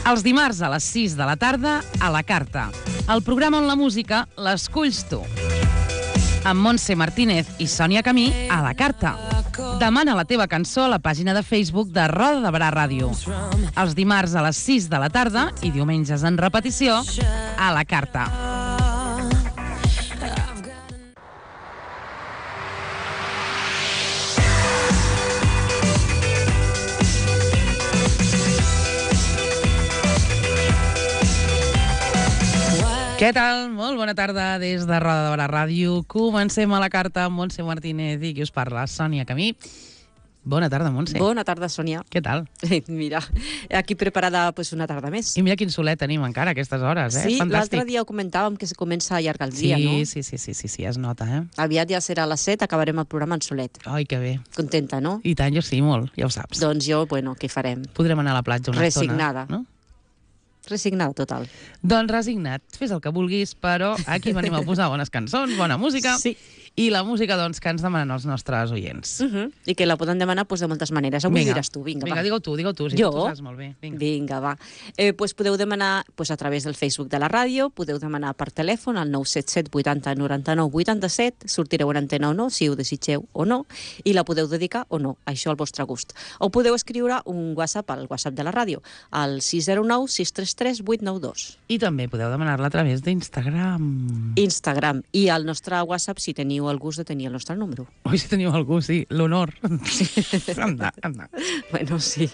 Els dimarts a les 6 de la tarda, a la Carta. El programa on la música l'esculls tu. Amb Montse Martínez i Sònia Camí, a la Carta. Demana la teva cançó a la pàgina de Facebook de Roda de Barà Ràdio. Els dimarts a les 6 de la tarda i diumenges en repetició, a la Carta. Què tal? Molt bona tarda des de Roda de Barà Ràdio. Comencem a la Carta amb Montse Martínez i qui us parla, Sònia Camí. Bona tarda, Montse. Bona tarda, Sònia. Què tal? Mira, aquí preparada una tarda més. I mira quin solet tenim encara a aquestes hores, Sí, Fantàstic. l'altre dia ho comentàvem que comença a allargar el dia, no? Sí, es nota, Aviat ja serà a les 7, acabarem el programa en solet. Ai, que bé. Contenta, no? I tant, jo sí, molt, ja ho saps. Doncs jo, què farem? Podrem anar a la platja una Resignada. estona, no? Resignada, total. Doncs resignat, fes el que vulguis, però aquí venim a posar bones cançons, bona música, Sí. i la música doncs, que ens demanen els nostres oients. I que la poden demanar de moltes maneres. Avui diràs tu, vinga, va. Digue-ho tu, si Jo? tu saps molt bé. Vinga, va. Podeu demanar a través del Facebook de la ràdio, podeu demanar per telèfon al 977 80 99 87, sortireu en antena o no, si ho desitgeu o no, i la podeu dedicar o no, això al vostre gust. O podeu escriure un WhatsApp al WhatsApp de la ràdio, al 609 633 892. I també podeu demanar-la a través d'Instagram. Instagram. I al nostre WhatsApp, si teniu el gust de tenir el nostre número. Oi, si teniu algú, sí, l'honor. Anda. Bueno, sí.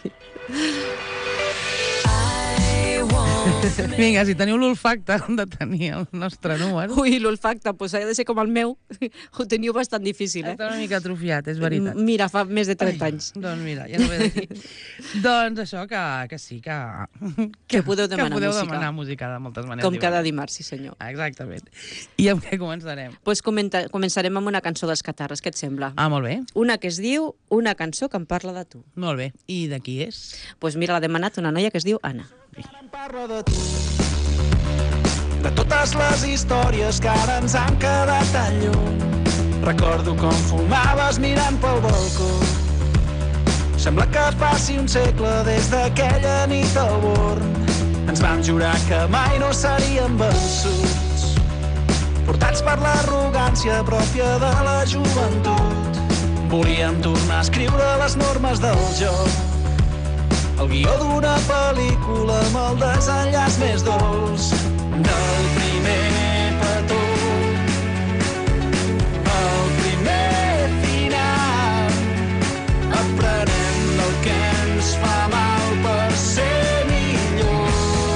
Vinga, si teniu l'olfacte de tenir el nostre número. Ui, l'olfacte, doncs ha de ser com el meu. Ho teniu bastant difícil, Està una mica atrofiat, és veritat. Mira, fa més de 30 anys. Doncs mira, ja no ve d'aquí. Doncs això, que sí, que podeu demanar música. Demanar música de moltes maneres. Com cada dimarts, sí senyor. Exactament. I amb què començarem? Doncs començarem amb una cançó dels Catarres, què et sembla? Ah, molt bé. Una que es diu Una cançó que em parla de tu. Molt bé. I de qui és? Doncs mira, l'ha demanat una noia que es diu Anna. Em parla de tu, de totes les històries que ara ens han quedat tan lluny. Recordo com fumaves mirant pel balcó. Sembla que faci un segle des d'aquella nit al Born. Ens vam jurar que mai no seríem vençuts, portats per l'arrogància pròpia de la joventut. Volíem tornar a escriure les normes del joc, el guió d'una pel·lícula amb el desenllaç més dolç del primer petó, el primer final. Aprenem del que ens fa mal per ser millors.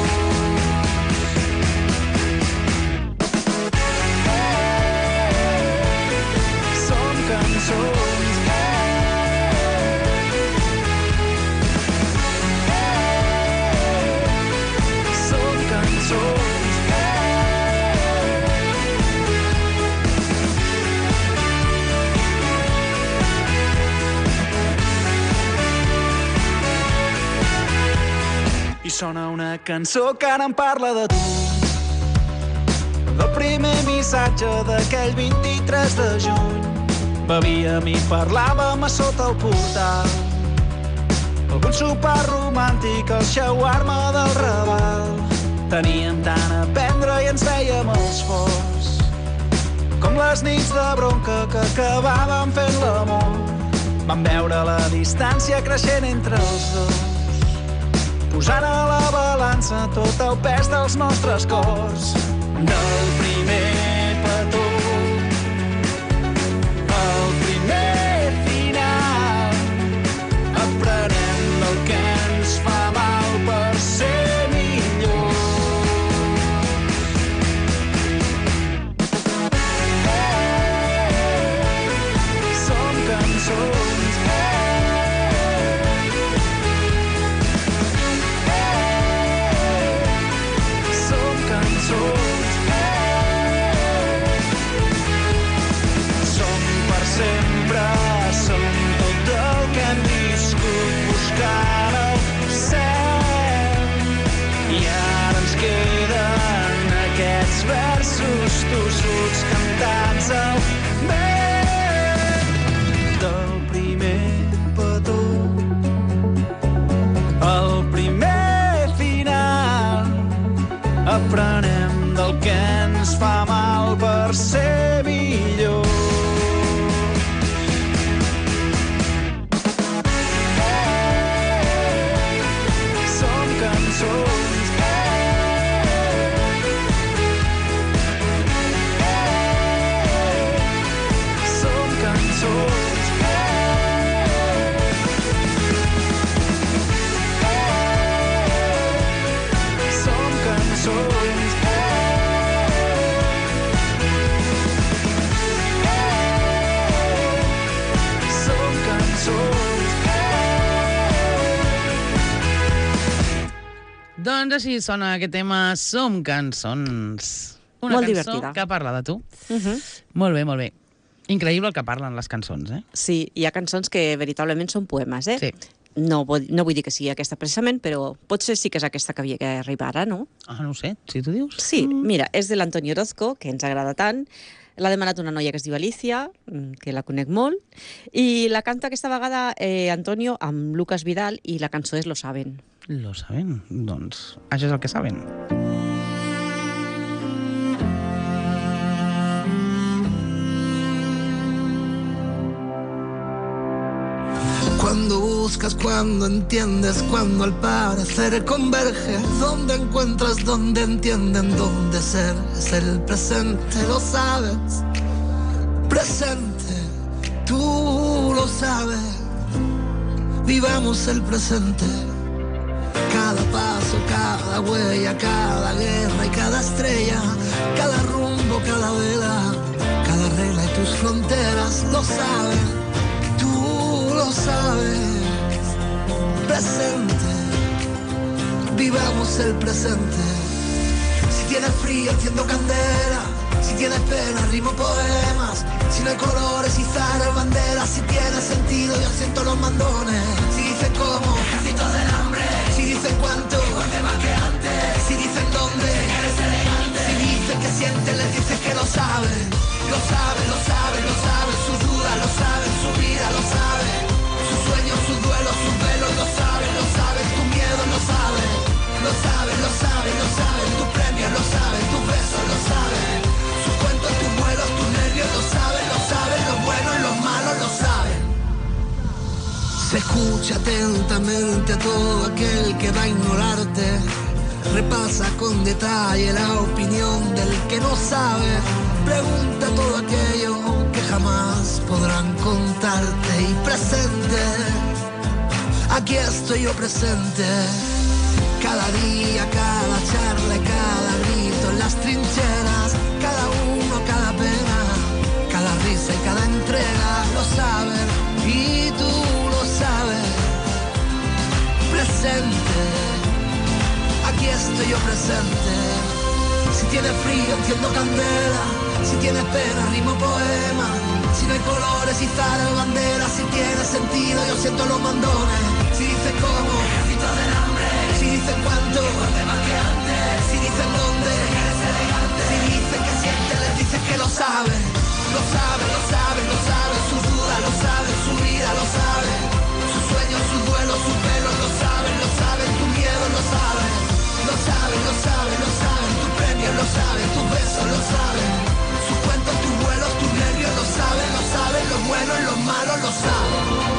Som cançons. I sona una cançó que ara em parla de tu, del primer missatge d'aquell 23 de juny. Bevíem i parlàvem a sota el portal, algun sopar romàntic al shawarma del Raval. Teníem tant a prendre i ens fèiem els forts, com les nits de bronca que acabàvem fent l'amor. Vam veure la distància creixent entre els dos, posant a la balança tot el pes dels nostres cors. Del primer petó, el primer final. Aprenem del que ens fa mal per ser millors. Som cançons. Sempre som tot el que hem viscut buscant el cel, i ara ens queden aquests versos tossuts cantats al vent. Del primer petó, el primer final. Aprenem del que ens fa mal per ser millor. Som cançons. Som cançons. Som cançons. Som cançons. Doncs així sona aquest tema Som cançons. Una Molt cançó divertida. que parla de tu. Molt bé, molt bé. Increïble el que parlen les cançons, eh? Sí, hi ha cançons que veritablement són poemes, eh? Sí. No vull dir que sigui aquesta precisament, però potser sí que és aquesta que havia d'arribar ara, no? Ah, no ho sé, si tu dius. Sí, mira, és de l'Antonio Orozco, que ens agrada tant. L'ha demanat una noia que es diu Alicia, que la conec molt, i la canta aquesta vegada Antonio amb Lucas Vidal, i la cançó és Lo Saben. Lo saben, doncs això és el que saben. Cuando buscas, cuando entiendes, cuando al parecer converge, donde encuentras, donde entienden, donde ser es el presente, lo sabes, presente, tú lo sabes, vivamos el presente, cada paso, cada huella, cada guerra y cada estrella, cada rumbo, cada vela, cada regla y tus fronteras, lo saben. Lo sabes, presente, vivamos el presente. Si tienes frío enciendo candela, si tienes pena rimo poemas, si no hay colores izar banderas, si tiene sentido yo siento los mandones. Si dicen cómo, ejército del hambre, si dicen cuánto, igual de más que antes, si dicen dónde, eres elegante, si dicen que sienten les dices que lo saben, lo saben, lo saben, lo saben, sus dudas lo saben, su vida lo saben. Sus sueños, sus duelos, sus velos, lo saben, tu miedo lo saben, lo saben, lo saben, lo saben, tus premios lo saben, tus besos lo saben, sus cuentos, tus vuelos, tus nervios lo saben, los buenos, los malos lo saben. Se escucha atentamente a todo aquel que va a ignorarte, repasa con detalle la opinión del que no sabe, pregunta todo aquello que jamás podrán contarte y presente, aquí estoy yo presente, cada día, cada charla, cada grito en las trincheras, cada uno, cada pena, cada risa y cada entrega, lo saben y tú lo sabes, presente, aquí estoy yo presente, si tienes frío enciendo candela, si tienes pena rimo poema, si no hay colores izar bandera, si tiene sentido yo siento los mandones, si dicen cómo, ejército del hambre, si dicen cuánto, igual de más que antes, si dicen dónde, eres elegante, si dicen que sienten les dices que lo saben, lo saben, lo saben, lo saben, sus dudas lo saben, su vida lo saben, sus sueños, sus duelos, sus velos lo saben, tu miedo lo saben, lo saben, lo saben, lo saben, tus premios lo saben, tus besos lo saben, sus cuentos, tus vuelos, tus nervios lo saben, los buenos, los malos lo saben.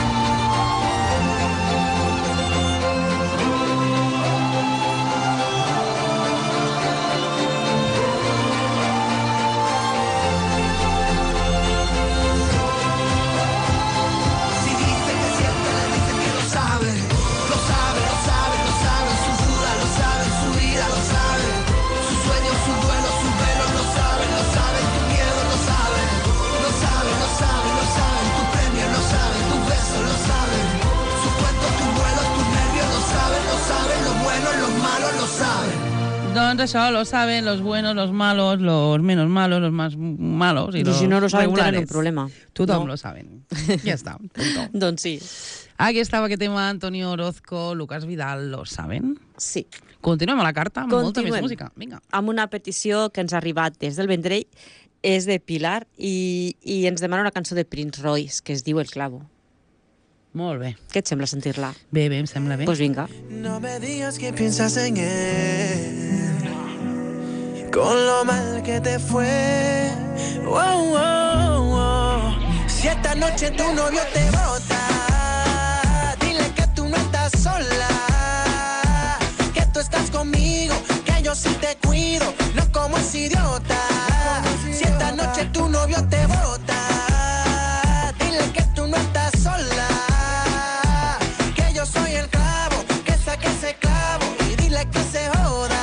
Doncs això, lo saben los buenos, los malos, los menos malos, los más malos y los si no lo saben regulares. tenen un problema. Tothom no? lo saben. Ja està. Punto. Doncs sí. Aquí estava aquest tema, Antonio Orozco, Lucas Vidal, lo saben? Sí. Continuem a la carta amb molta més Continuem. música. Vinga. Amb una petició que ens ha arribat des del Vendrell, és de Pilar i ens demana una cançó de Prince Royce que es diu El clavo. Molt bé. Què et sembla sentir-la? Bé, bé, em sembla bé. Doncs vinga. No me digas que piensas en él. con lo mal que te fue. Oh, oh, oh. Si esta noche tu novio te bota, dile que tú no estás sola, que tú estás conmigo, que yo sí te cuido, no como ese idiota. Si esta noche tu novio te bota, dile que tú no estás sola, que yo soy el clavo, que saque ese clavo y dile que se joda.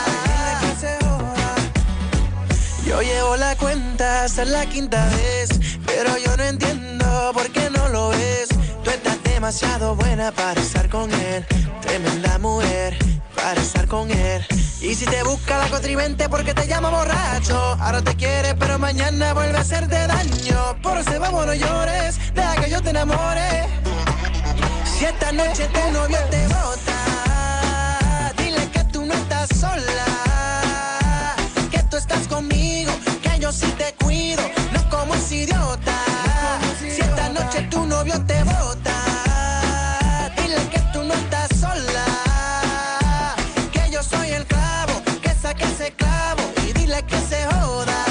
Yo llevo la cuenta, esta es la quinta vez, pero yo no entiendo por qué no lo ves. Tú estás demasiado buena para estar con él, tremenda mujer para estar con él. Y si te busca la contrivente porque te llama borracho, ahora te quiere pero mañana vuelve a hacerte daño. Por eso vamos, no llores, deja que yo te enamore. Si esta noche tu novio te bota, dile que tú no estás sola, que tú estás conmigo, que yo sí te cuido, no como ese idiota. Si esta noche tu novio te bota, dile que tú no estás sola, que yo soy el clavo, que saque ese clavo y dile que se joda.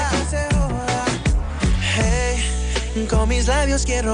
Hey, con mis labios quiero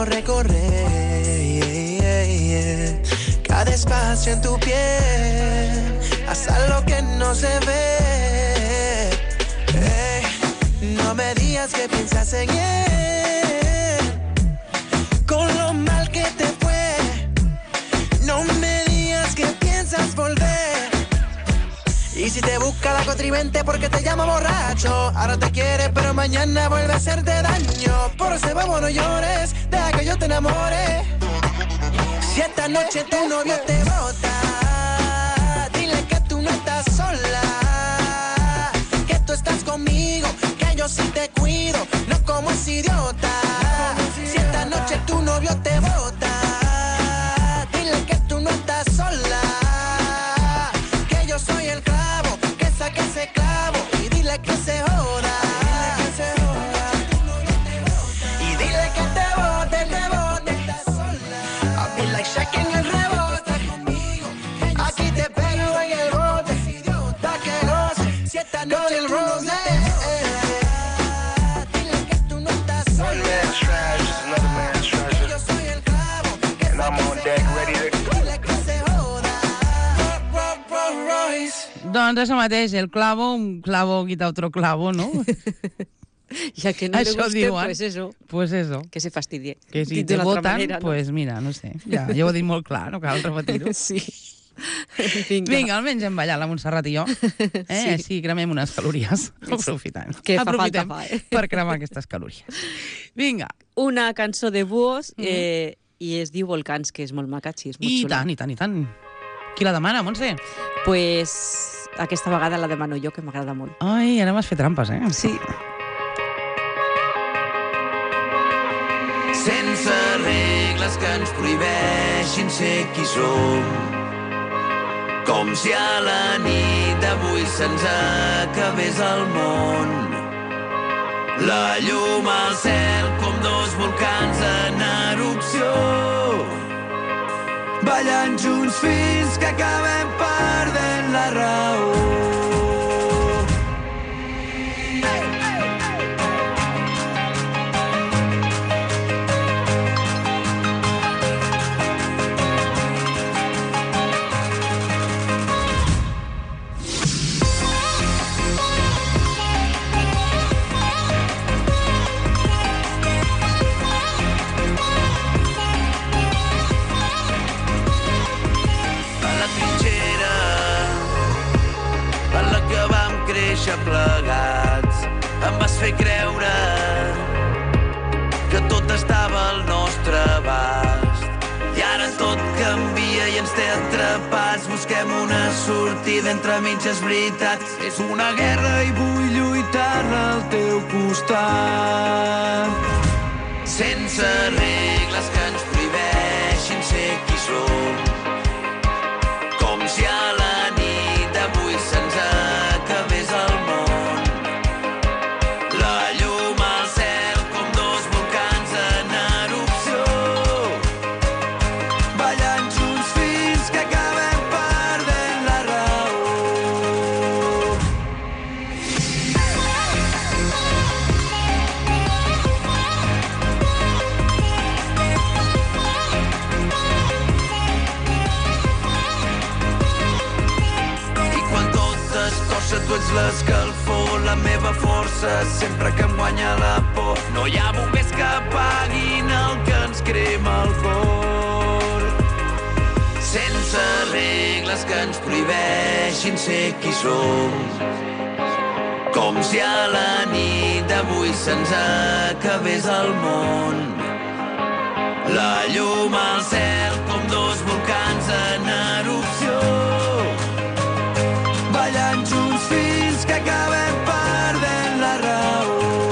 recorrer cada espacio en tu piel, hasta lo que no se ve. Hey, no me digas que piensas en él, con lo mal que te fue. No me digas que piensas volver. Y si te busca la contrivente porque te llama borracho, ahora te quiere pero mañana vuelve a hacerte daño. Por eso vamos, no llores, deja que yo te enamore. Si esta noche tu novio te bota, dile que tú no estás sola, que tú estás conmigo, que yo sí te cuido, no como ese idiota. Si esta noche tu novio te bota, dile que tú no estás sola, que yo soy el clavo, que saque ese clavo y dile que se joda. Y dile que te bote, te bote. I feel like shaking el rebote. Aquí te pego en el bote, da que goce. Si esta noche el rose. Dile que tú no estás sola. One man's trash is another man's treasure. Que yo soy el clavo, que And I'm saque on ese deck, clavo, ready to go. dile que se joda. Royce. Doncs això mateix, el clavo, un clavo quita otro clavo, no? Ya que no le Això guste, diuen. pues eso, Pues eso. que se fastidie. Que si Dit te d'una altra voten, manera, ¿no? pues mira, no sé. Ja ho he dit molt clar, no cal repetir-ho. Sí. Vinga. Vinga, almenys hem ballat la Montserrat i jo. Sí, cremem unes calories. Aprofitant. Que fa Aprofitem falta fa, per cremar aquestes calories. Vinga. Una cançó de Búhos i es diu Volcans, que és molt maca, sí, és molt I xula. tant, i tant, i tant. Qui la demana, Montse? Pues aquesta vegada la demano jo, que m'agrada molt. Ai, ara m'has fet trampes, eh? Sí. Sense regles que ens prohibeixin ser qui som, com si a la nit d'avui se'ns acabés el món. La llum al cel com dos volcans en erupció, ballant junts fins que acabem perdent la raó. Plegats, em vas fer creure que tot estava al nostre abast. I ara tot canvia i ens té atrapats. Busquem una sortida entre mitges veritats. És una guerra i vull lluitar al teu costat. Sense regles que ens prohibeixin ser qui som, com si a la nit d'avui se'ns acabés el món. La llum al cel com dos volcans en erupció, ballant junts fins que acabem perdent la raó. tu ets l'escalfor, la meva força, sempre que em guanya la por. No hi ha bombers que apaguin el que ens crema el cor. Sense regles que ens prohibeixin ser qui som. Com si a la nit d'avui se'ns acabés el món. La llum al cel com dos volcans en erupció, ballant junts fins que acabem perdent la raó.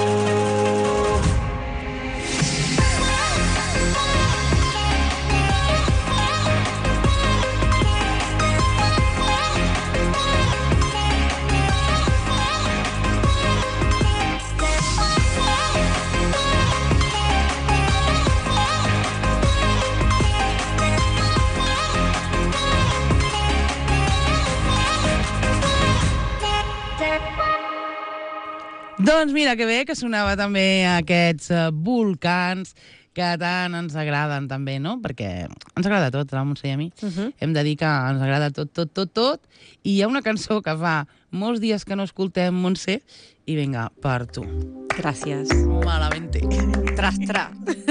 Doncs mira, que bé que sonava també aquests volcans que tant ens agraden també, no? Perquè ens agrada tot, a la Montse i a mi. Hem de dir que ens agrada tot. I hi ha una cançó que fa molts dies que no escoltem, Montse, i vinga, per tu. Gràcies. Malamente. Tras, tra.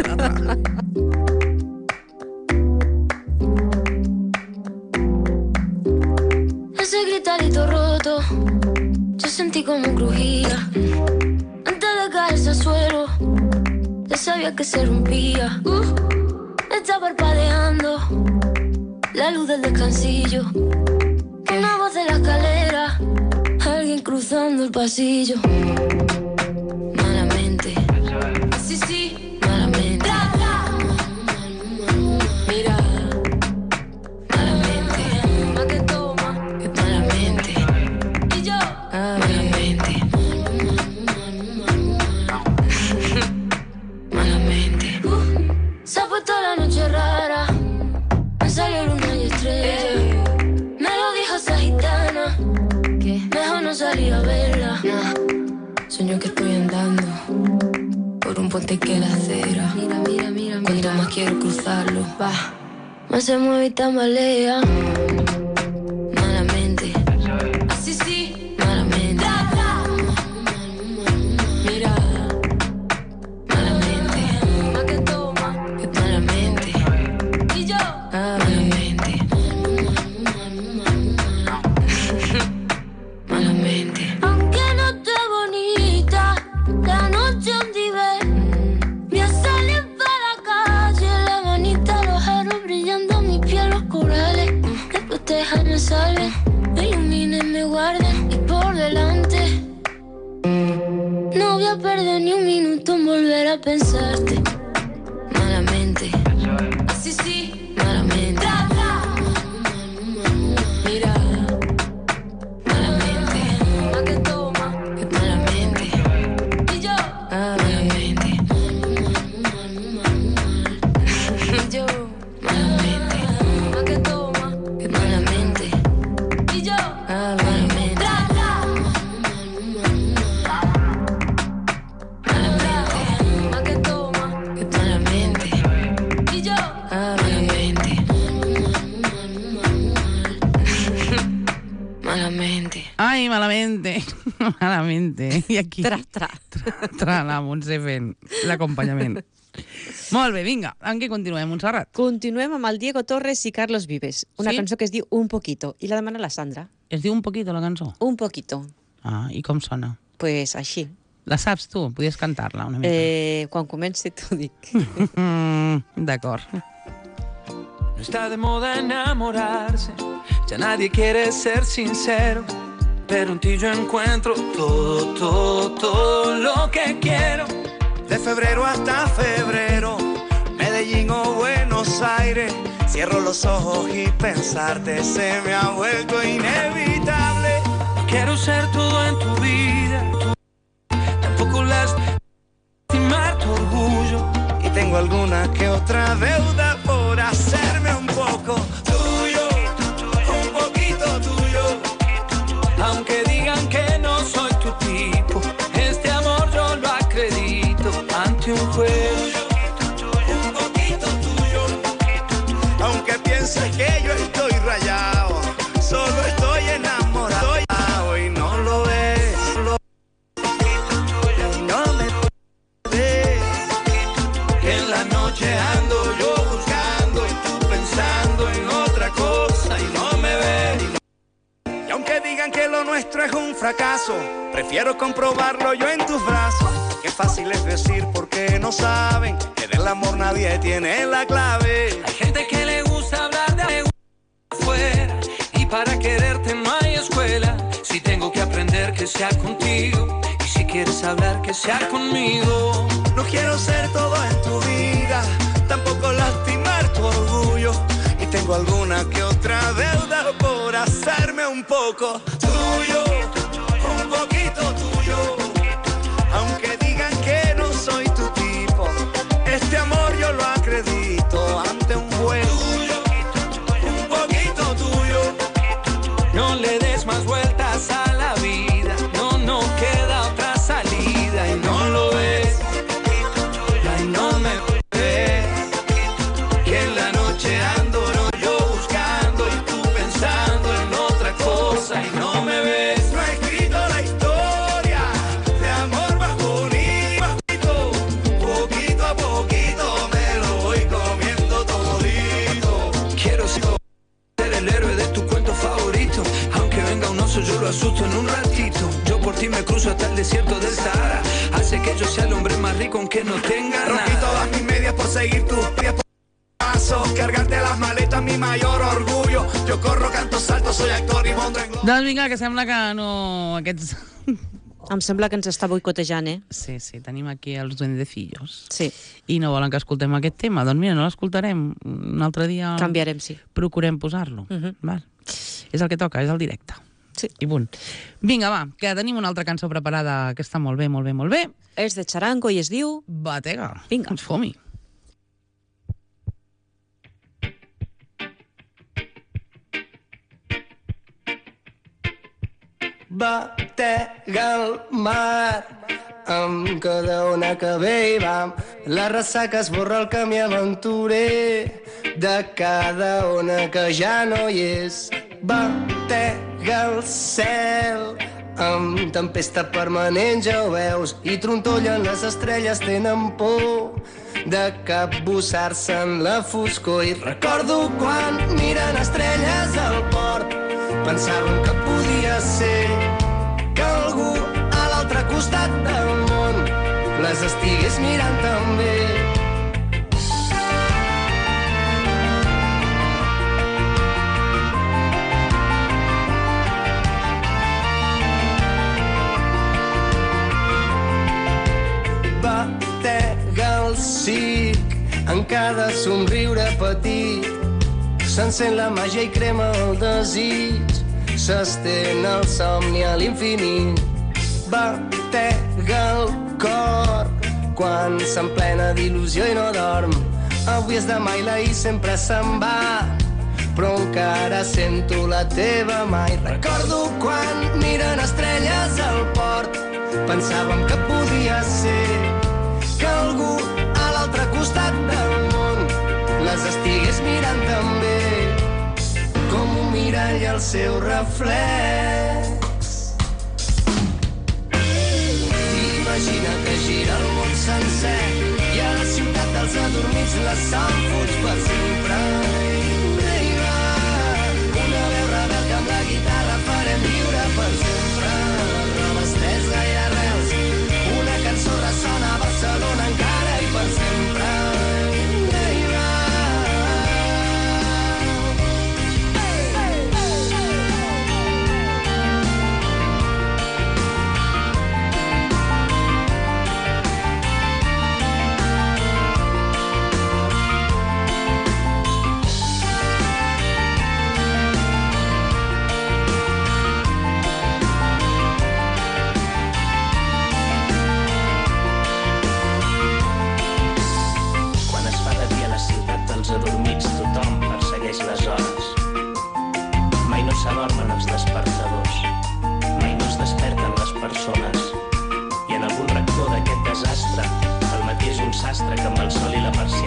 Ese gritarito roto, yo sentí como crujía. Antes de caerse al suelo, ya sabía que se rompía. Está parpadeando la luz del descansillo. Una voz de la escalera, alguien cruzando el pasillo. Malamente, sí, malamente. Mira, malamente, más que toma, que malamente. Y yo, malamente. Malamente. Se ha puesto la noche rara, me salió luna y estrella. Me lo dijo esa gitana, que mejor no salir a verla. Sueño que estoy andando por un puente que la acera. Mira. Cuando más quiero cruzarlo, va, más se mueve y tambalea. Malamente. Así sí, malamente. Mira, malamente. Más que toma, que malamente. Y yo, malamente. Malamente. Aunque no esté bonita, la noche donde ve, voy a salir para la calle, la manita, los aros brillando, mi piel, los corales, me protejan, me salven, me iluminen, me guarden, y por delante no voy a perder ni un minuto en volver a pensarte. Malamente. Así sí, malamente. Mira, malamente. Más que toma, que malamente. Y yo, malamente. Y yo, malamente. Más que toma, que malamente. Y yo, malamente. Más que toma, que malamente. Y yo, malamente. Malamente. Ai, malamente. Malamente. I aquí... Tra. La Montse fent l'acompanyament. Molt bé, vinga. En què continuem, Montserrat? Continuem amb el Diego Torres i Carlos Vives. Una Sí? cançó que es diu Un Poquito. I la demana la Sandra. Es diu un poquito, la cançó? Un Poquito. Ah, i com sona? Pues així. La saps tu? Podies cantar-la una mica. Quan comenci t'ho dic. D'acord. No está de moda enamorarse, ya nadie quiere ser sincero, pero en ti yo encuentro todo lo que quiero. De febrero hasta febrero, Medellín o Buenos Aires, cierro los ojos y pensarte se me ha vuelto inevitable. No quiero ser todo en tu vida, tampoco lastimar tu orgullo, y tengo alguna que otra deuda por hacerme un poco tuyo, un poquito tuyo. Aunque digan que no soy tu tipo, este amor yo lo acredito ante un juez. Un poquito tuyo. Aunque pienses que yo estoy rayado, solo estoy enamorado y no lo nuestro es un fracaso. Prefiero comprobarlo yo en tus brazos. Qué fácil es decir porque no saben que del amor nadie tiene la clave. Hay gente que le gusta hablar de afuera y para quererte no hay escuela. Si tengo que aprender que sea contigo y si quieres hablar que sea conmigo. No quiero ser todo en tu vida, tampoco lastimar tu orgullo. Y tengo alguna que otra deuda por hacerme un poco tuyo, un poquito tuyo. Aunque digan que no soy tu tipo, este amor yo lo acredito ante un juego. Un poquito tuyo. No le des más vueltas a la vida, no queda otra salida y no lo ves. Ay, no me ves, que en la noche ando yo buscando y tú pensando en otra cosa y no me ves. No he escrito la historia de amor más bonito. Poquito a poquito me lo voy comiendo todito. Quiero ser el héroe de tu cuento favorito. Aunque venga un oso yo lo asusto en un ratito. Yo por ti me cruzo hasta el desierto del Sahara. Hace que yo sea el hombre más rico aunque no tenga Rompí nada. todas mis medias por seguir tus pasos. Cargarte las maletas mi mayor orgullo. Yo corro, canto, salto, soy actor y monto en globo. Doncs vinga, que sembla que no... Aquests... Em sembla que ens està boicotejant, eh? Sí, tenim aquí els duendecillos. Sí. I no volen que escoltem aquest tema. Doncs mira, no l'escoltarem. Un altre dia... Canviarem, sí. Procurem posar-lo. Val. És el que toca, és el directe. Sí. I punt. Vinga, va, que tenim una altra cançó preparada que està molt bé, molt bé, molt bé. És de Charango i es diu... Batega. Vinga. Doncs fom-hi. Batega el mar amb cada ona que ve i vam. La ressaca esborra el camí aventurer de cada ona que ja no hi és. Batega el cel amb tempesta permanent, ja ho veus, i trontollen les estrelles, tenen por de capbussar-se en la foscor. I recordo quan miren estrelles al port, pensàvem que podia ser que algú a l'altre costat del món les estigués mirant també. Batega el circ en cada somriure petit, s'encén la màgia i crema el desig, s'estén el somni a l'infinit. Batega el cor quan s'emplena d'il·lusió i no dorm. Avui és demà i l'ahir sempre se'n va, però encara sento la teva mà. I recordo quan miren estrelles al port, pensàvem que podia ser que algú a l'altre costat del món les estigués mirant també, com un mirall al seu reflex. Imagina que gira el món sencer i a la ciutat dels adormits la son fuig per sempre. I va, una veu rebel que amb la guitarra farem viure per sempre. Roba estesa i arrels, una cançó ressona a Barcelona encara i per sempre. Adormits tothom persegueix les hores. Mai no s'adormen els despertadors, mai no es desperten les persones. I en algun racó d'aquest desastre, el matí és un sastre que amb el sol i la persiana